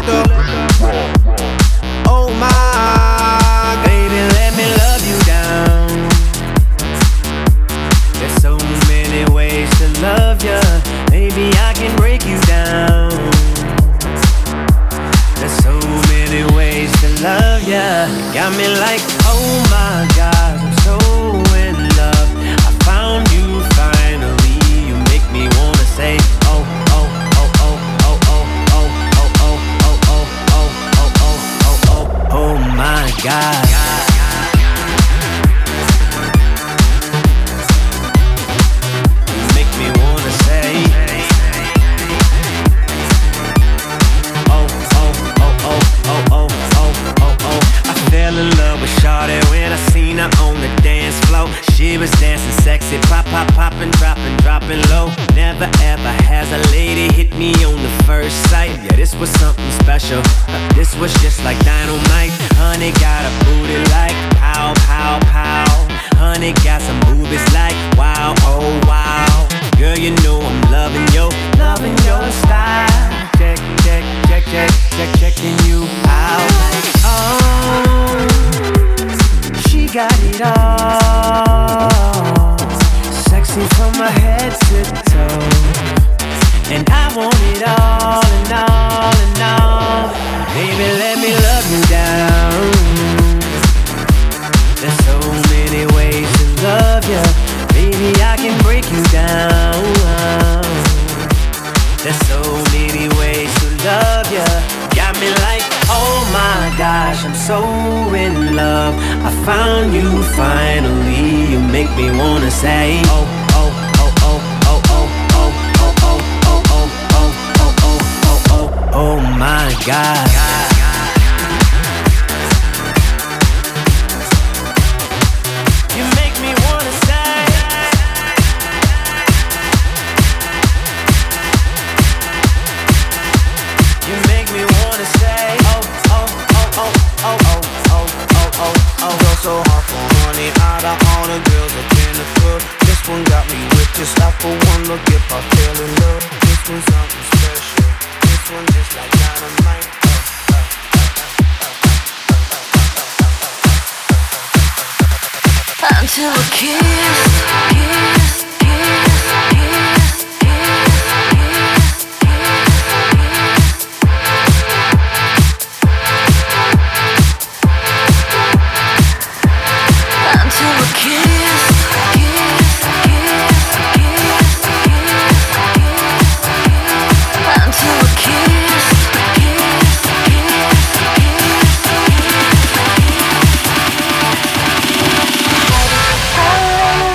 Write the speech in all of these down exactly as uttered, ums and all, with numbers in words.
the. Oh my, baby, let me love you down. There's so many ways to love ya. Maybe I can break you down. There's so many ways to love ya. Got me like, oh my God, I'm so in love. I found you finally. You make me wanna say, oh, oh, oh, oh, oh, oh, oh, oh, oh, oh, oh, oh, oh, oh, oh, oh my God. On the dance floor, she was dancing sexy, pop, pop, poppin', droppin', droppin' low. Never ever has a lady hit me on the first sight. Yeah, this was something special. Uh, this was just like dynamite. Honey got a booty like pow, pow, pow. Honey got some boobies like wow, oh wow. Girl, you know I'm loving yo, loving your style. Check, check, check, check, check, checking you out. Like, oh, she got it all, sexy from my head to toe, and I want it all and all and all. Baby, let me love you down. There's so many ways to love ya. Baby, I can break you down. There's so many ways to love ya. Got me like, oh my gosh, I'm so in love. I found you finally. You make me wanna say, oh, oh, oh, oh, oh, oh, oh, oh, oh, oh, oh, oh, oh, oh, oh, oh my God. You make me wanna say, you make me wanna say, oh, oh, oh, oh, oh, oh, oh, oh, oh, oh. Go so hard for honey, out of all the girls up in the club, this one got me with just like for one look. If I fell in love, this one's something special. This one just like dynamite. Until we kiss, kiss, kiss, kiss, kiss, kiss, until we kiss, kiss, kiss, kiss, kiss, until we kiss, kiss, kiss, kiss.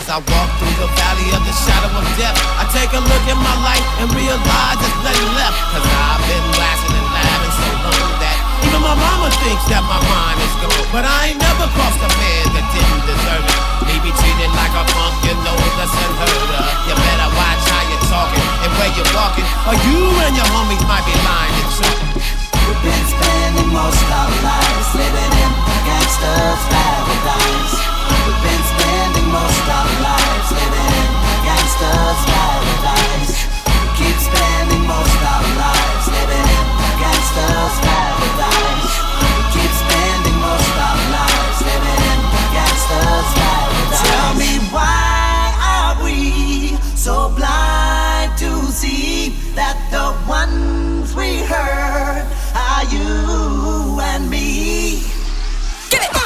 I walk through the valley of the shadow of death, I take a look at my life and realize there's nothing left. Cause I've been laughing and laughing so long that even my mama thinks that my mind is gone. But I ain't never crossed a man that didn't deserve it. Me be treated like a punk, you know that's unheard of. You better watch how you're talking and where you're walking, or you and your homies might be lying to you. We've been spending most of our lives living in gangsters' paradise. We've been spending most of our lives living in gangsters' paradise. We keep spending most of our lives living in gangsters' paradise. We keep spending most of our lives living in gangsters' paradise. Tell me, why are we so blind to see that the ones we hurt are you and me? Get it!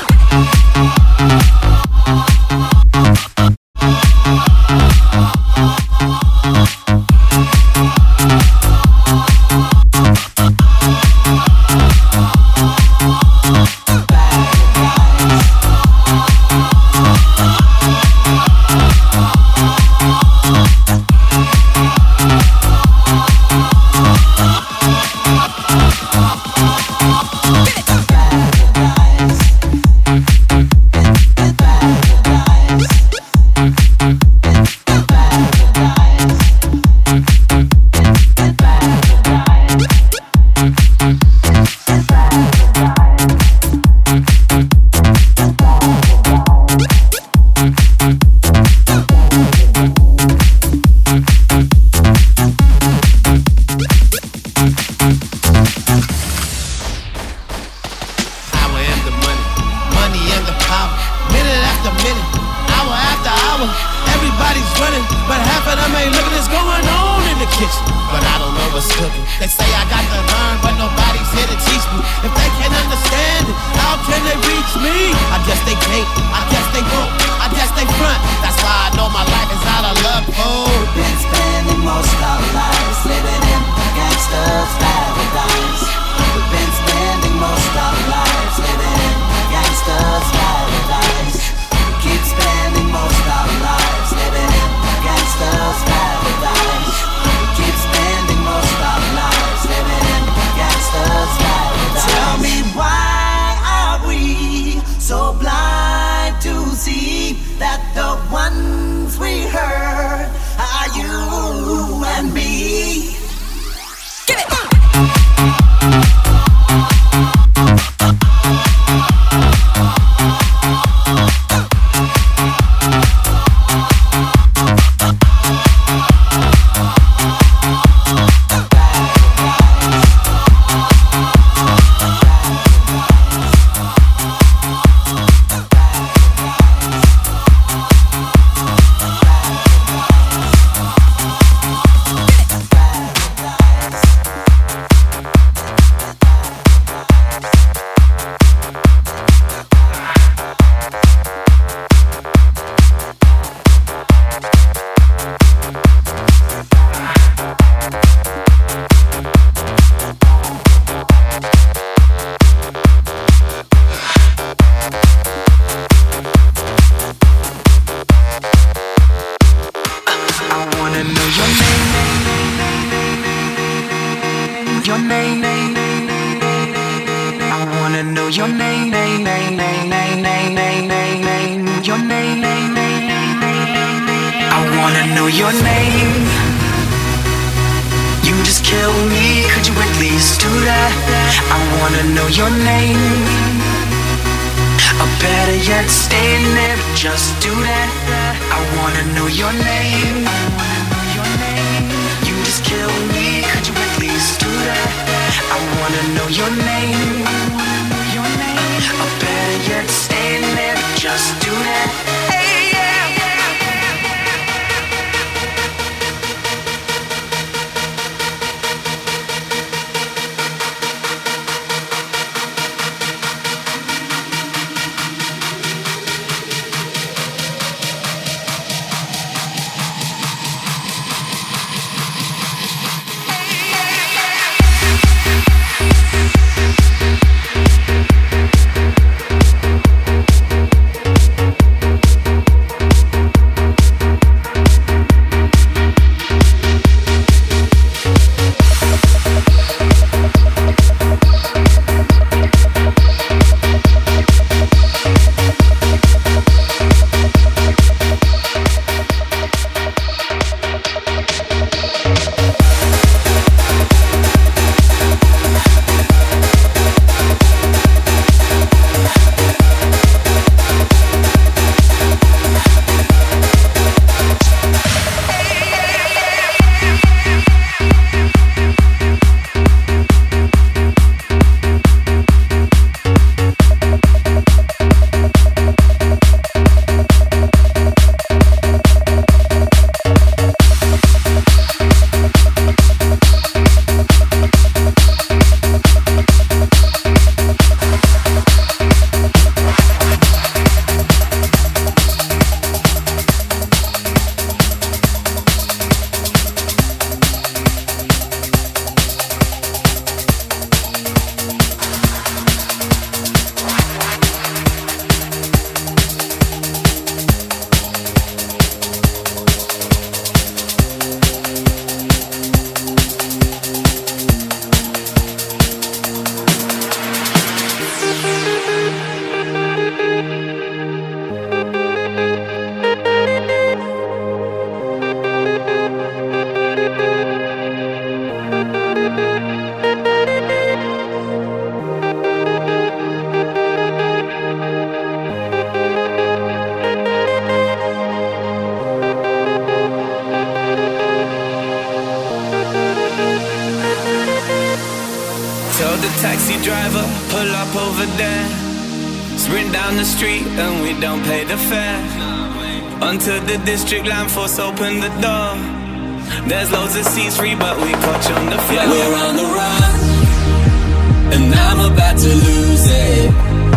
taxi driver, pull up over there. Sprint down the street and we don't pay the fare. Onto the district line, force open the door. There's loads of seats free, but we caught you on the floor. Yeah, we're on the run, and I'm about to lose it.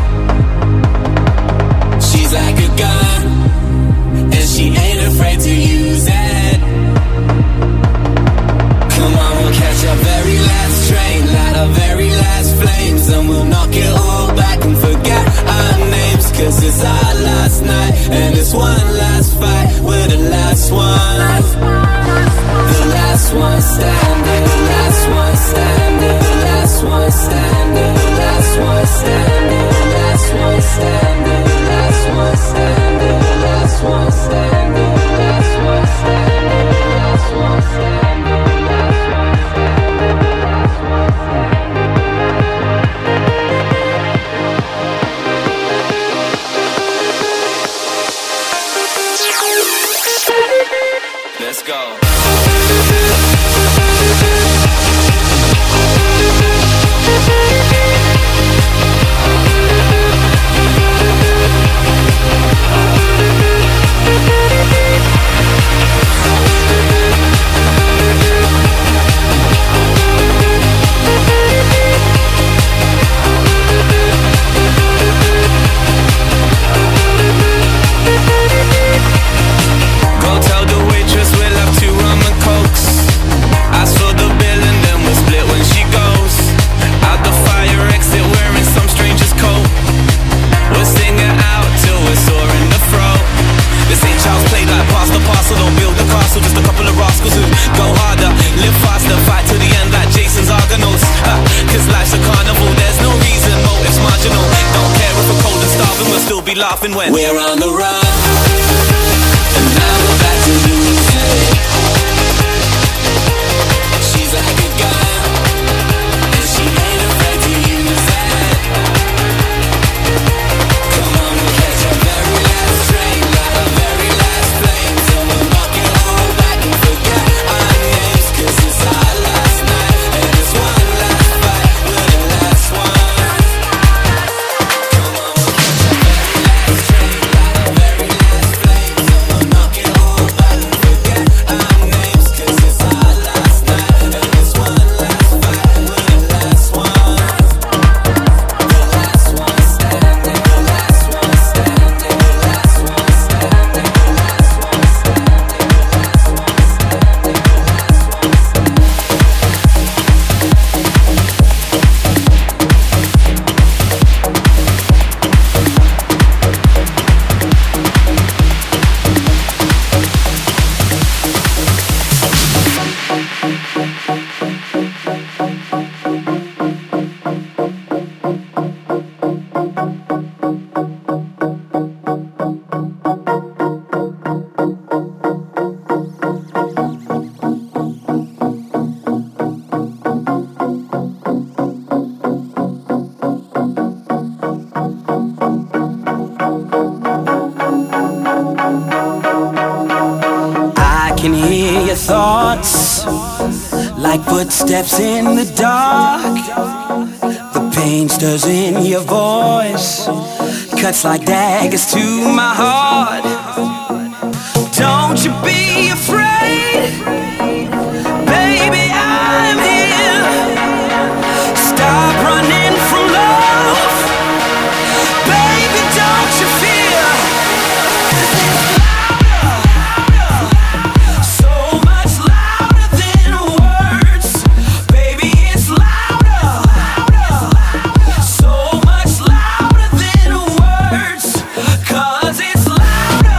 She's like a gun, and she ain't afraid to use it. Come on, we'll catch our very last train, light our very last flames, and we'll knock it all back and forget our names. Cause it's our last night, and it's one last fight. We're the last one, the last one standing, the last one standing, the last one standing, the last one standing, the last one standing, the last one standing, the last one standing, the last one standing, the last one standing. Let's go. Go tell the waitress we'll have two rum and cokes. Ask for the bill and then we'll split when she goes. Out the fire exit wearing some stranger's coat. We'll sing it out till we're sore in the throat. This ain't child's play like pass the parcel. Don't build the castle, just a couple of rascals who go harder, live faster, fight to the end like Jason's Argonauts. uh, Cause life's a carnival, there's no reason, motive's marginal. Don't care if we're cold and starving, we'll still be laughing when we're on the run, and now we're back to lose it. She's like a gun, and she ain't afraid to use it. Come on, we'll catch our very last train, light our very last flames, and we'll knock it all back and forget our names. Cause it's our last night, and it's one last fight. We're the last one. Come on, we'll catch our very last train, light our very last flames, and we'll knock it all back and forget our names. Cause it's our last night, and it's one last fight. We're the last one, the last one standing, the last one standing, the last one standing, the last one standing, the I can hear your thoughts like footsteps in the dark. The pain stirs in your voice, cuts like daggers to my heart. Don't you be afraid, baby, I'm here. Stop running from love, baby, don't you fear. So much louder than words, baby, it's louder. So much louder than words, 'cause it's louder.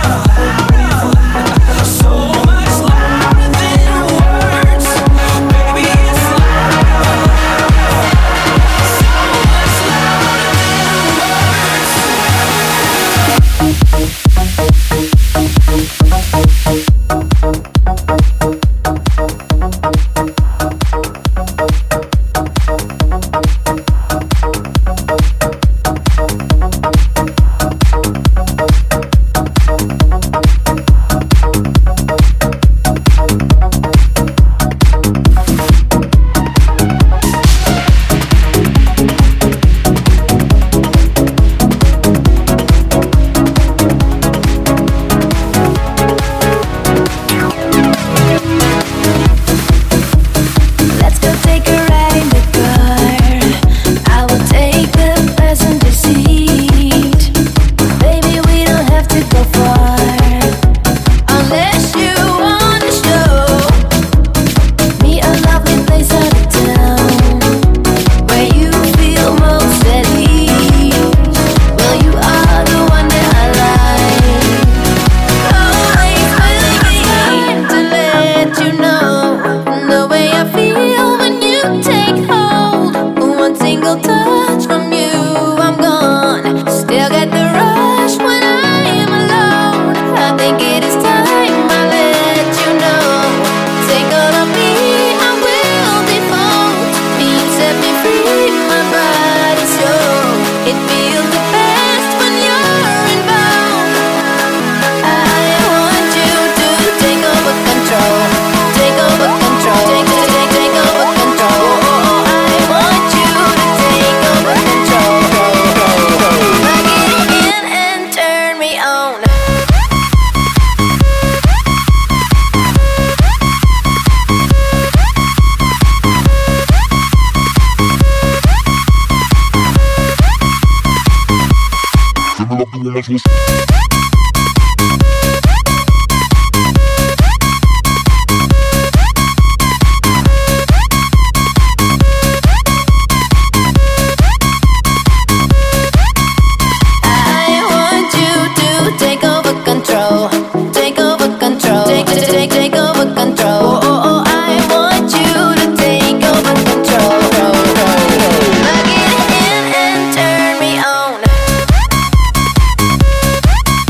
want you to take over control. Take over control. Take, take, take, take over control. Oh, oh, oh, I want you to take over control. Plug it in and turn me on.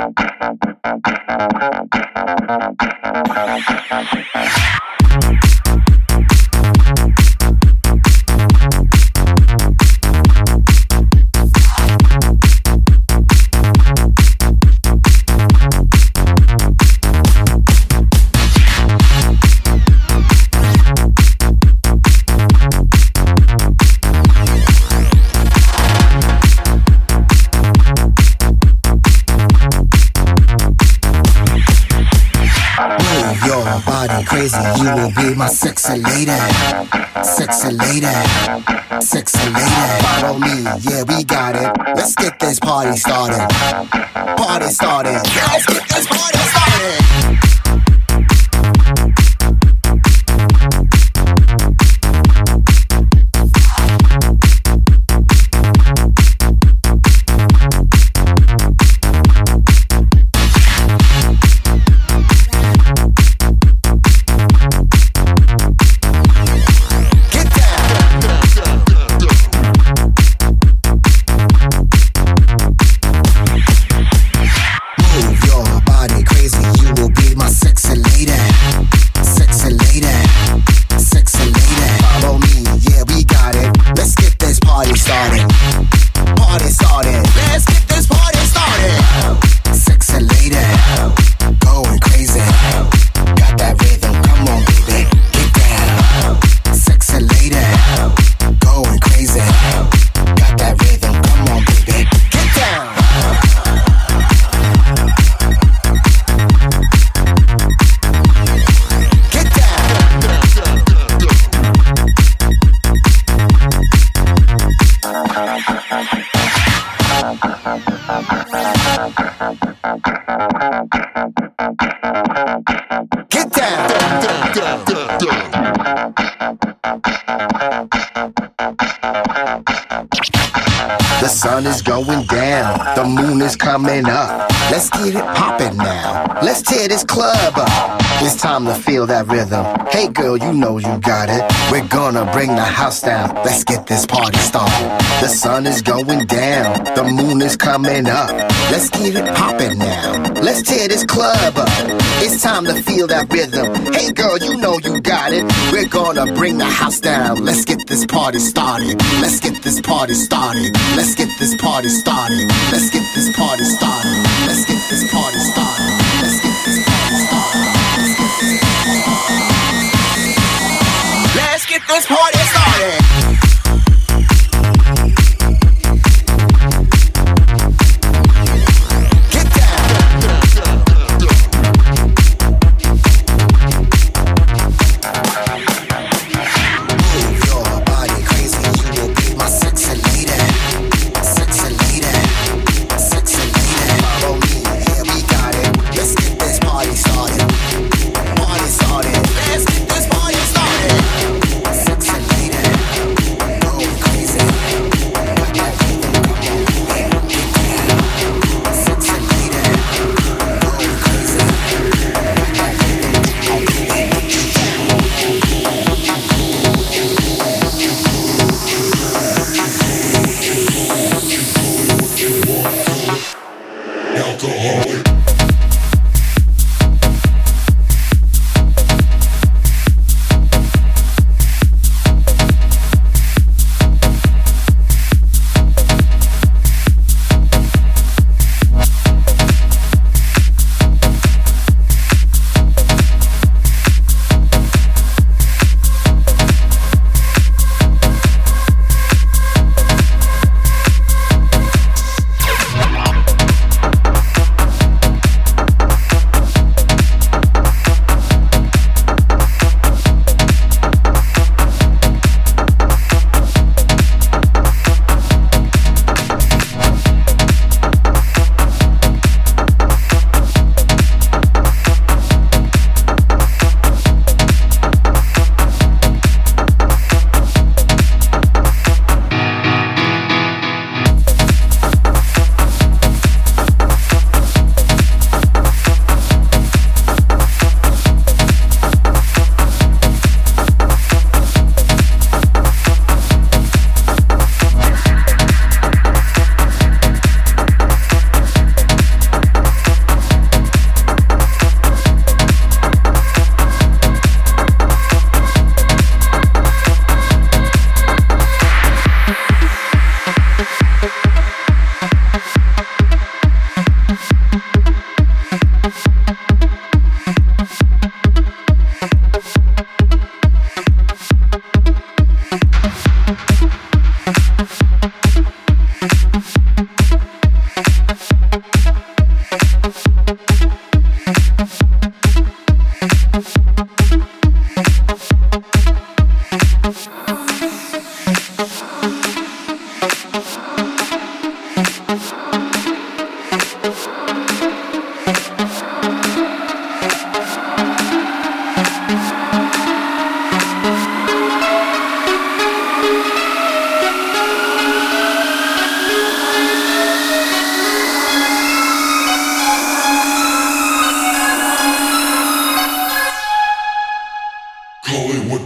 Crazy, you will be my sexy lady, sexy lady, sexy lady. Follow me, yeah, we got it. Let's get this party started. Party started. Let's get this party started. Going down, the moon is coming up. Let's get it poppin' now. Let's tear this club up. It's time to feel that rhythm. Hey girl, you know you got it. We're gonna bring the house down. Let's get this party started. The sun is going down, the moon is coming up. Let's get it poppin' now. Let's tear this club up. It's time to feel that rhythm. Hey girl, you know you got it. We're gonna bring the house down. Let's get this party started. Let's get this party started. Let's get this party started. Let's get this party started. Let's get this party started. Let's get this party started. Let's get this party started.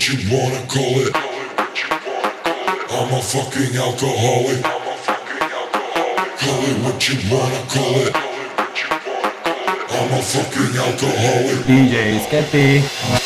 what you wanna call it. I'm a fucking alcoholic. Call it what you wanna call it. I'm a fucking alcoholic. D J Skeppy.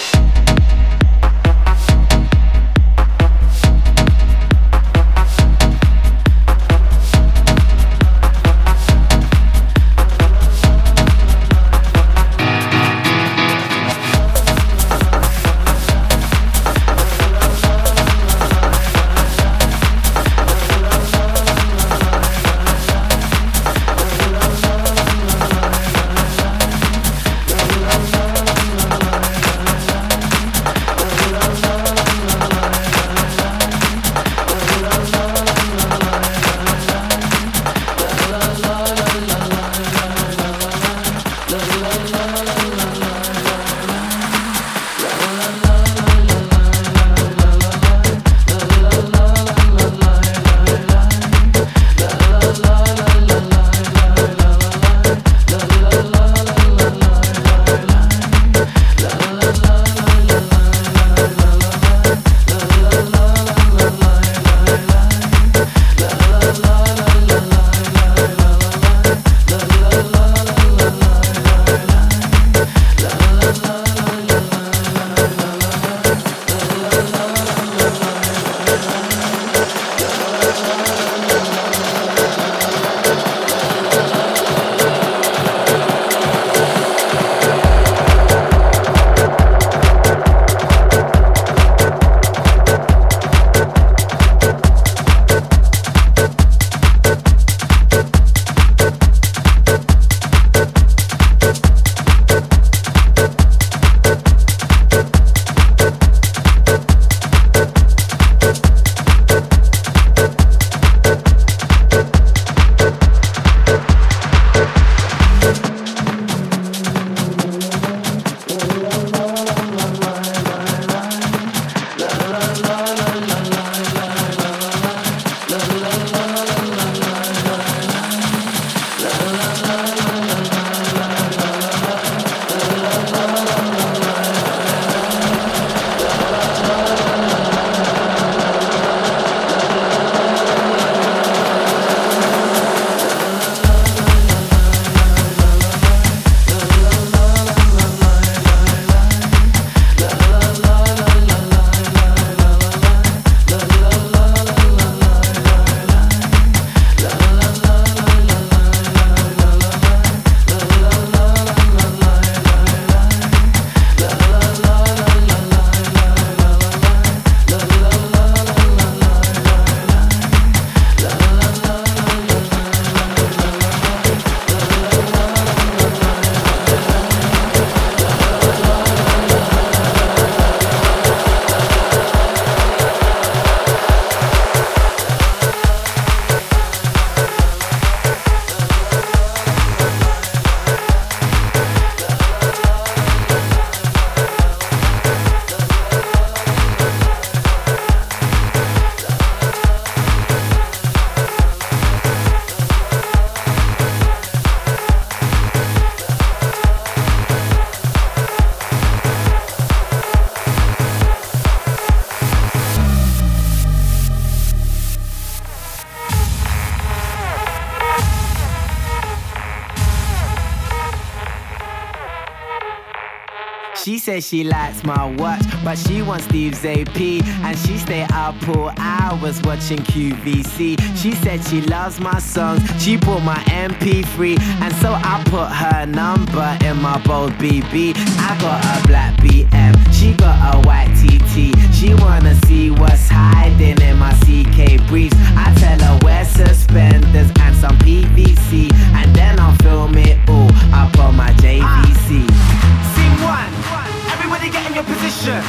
She says she likes my watch, but she wants Steve's A P, and she stay up all hours watching Q V C. She said she loves my songs, she bought my M P three, and so I put her number in my bold B B. I got a black B M, she got a white T T. She wanna see what's hiding in my C K briefs. I tell her wear suspenders and some P V C, and then I'll film it all up on my J V C. Scene one, everybody get in your position.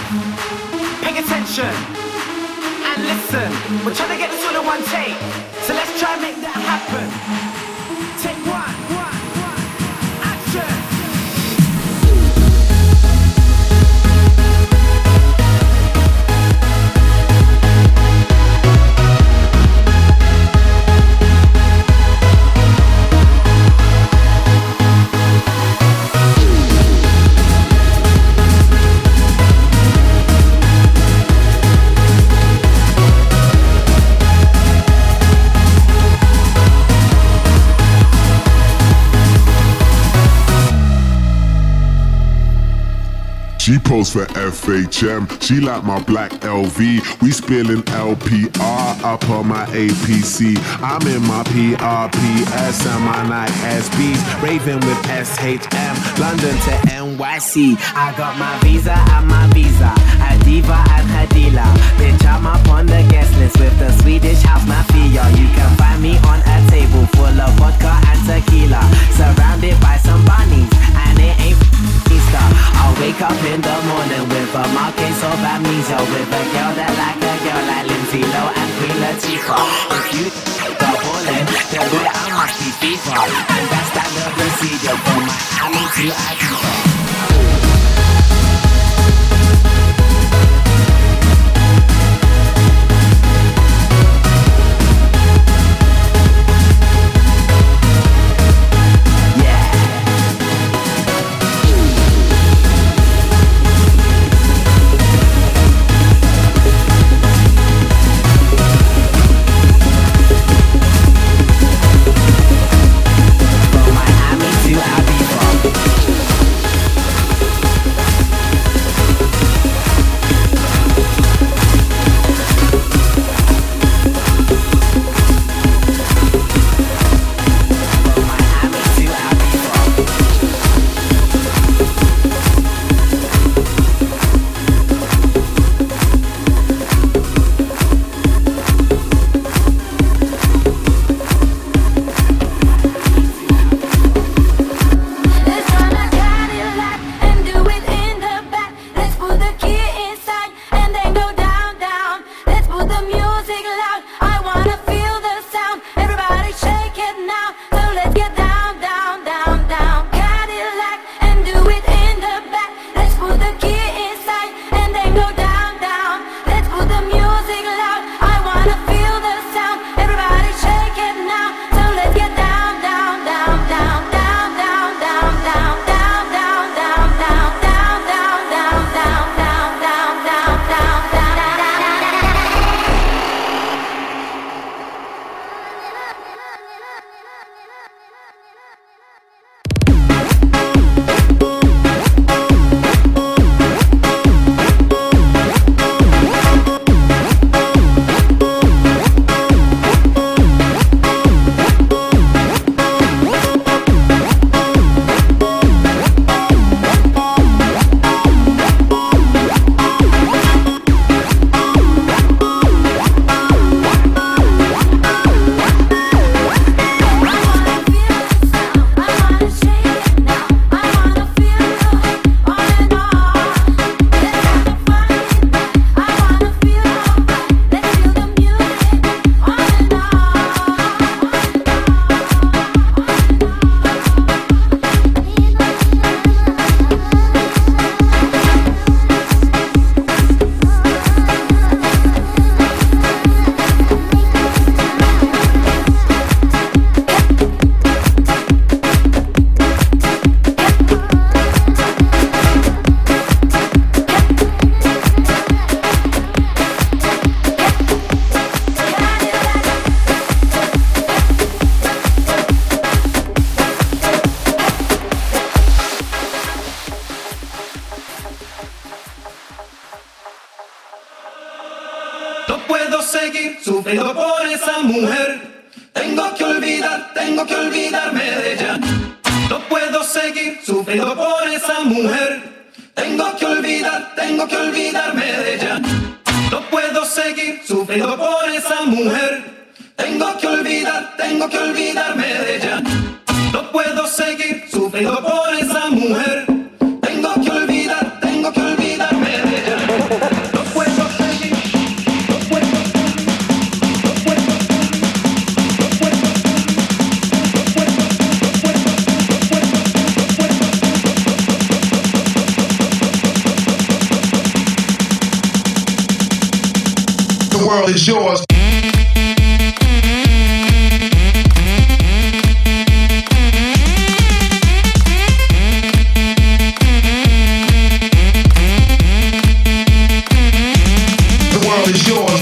Pay attention and listen. We're trying to get this all in one take, so let's try and make that happen. Take one, one, one, action. She posts for F H M, she like my black L V. We spilling L P R up on my A P C. I'm in my P R P S and my Nike S Bs. Raving with S H M, London to N Y C. I got my visa and my visa, a diva and her dealer. Bitch, I'm up on the guest list with the Swedish house mafia. You can find me on a table full of vodka and tequila, surrounded by some bunnies, and it ain't Easter. I'll wake up in the morning with a mark case of amnesia, with a girl that like a girl like Lindsay Lohan and Queen Latifah. If you the ballin', then boy I must be FIFA, and that's that the procedure from Miami to Ibiza. sufriendo por esa mujer. Tengo que olvidar, tengo que olvidarme de ella. No puedo seguir sufriendo por esa mujer. Tengo que olvidar, tengo que olvidarme de ella. No puedo seguir sufriendo por esa mujer. Tengo que olvidar, tengo que olvidarme de ella. No puedo seguir sufriendo por esa mujer. Tengo que olvidar, tengo que olvidarme de ella. No puedo seguir, no puedo, no puedo, no puedo, no puedo, no puedo, no puedo. The world is yours. Is yours.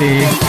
Party.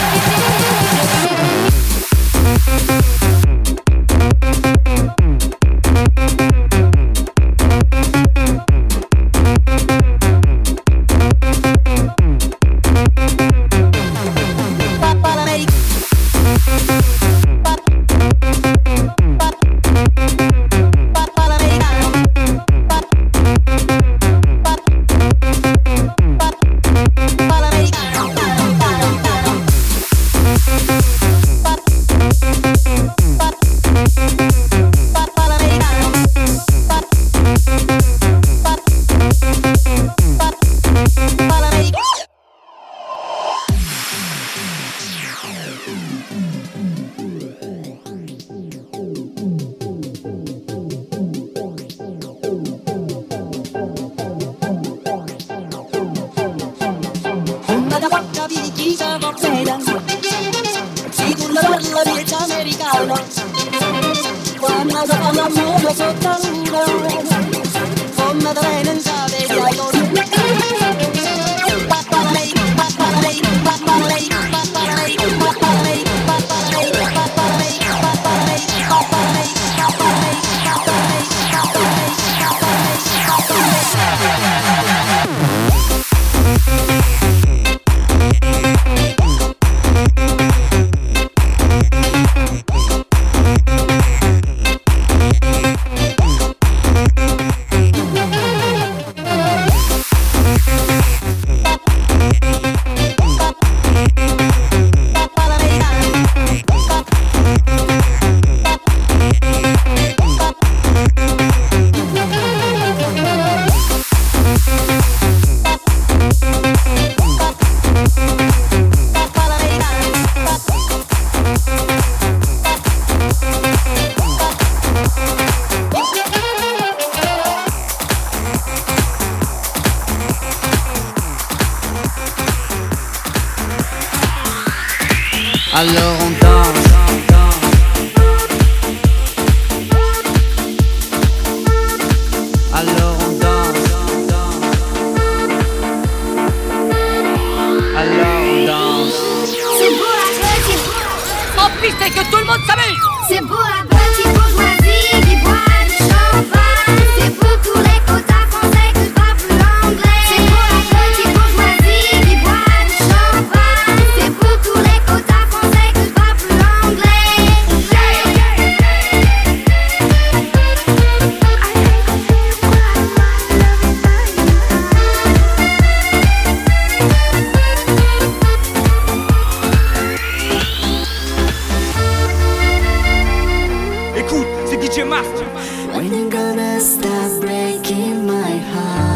Alors on danse. Alors on danse. Alors on danse. C'est beau la petite. En piste et que tout le monde s'amuse. C'est beau la petite bourgeoisie qui boit du champagne. C'est pour tous les quotas français que je parle plus l'anglais. C'est beau la petite bourgeoisie qui boit du champagne. C'est pour tous les quotas français que je parle plus l'anglais. Écoute, c'est D J Master. When you gonna stop breaking my heart?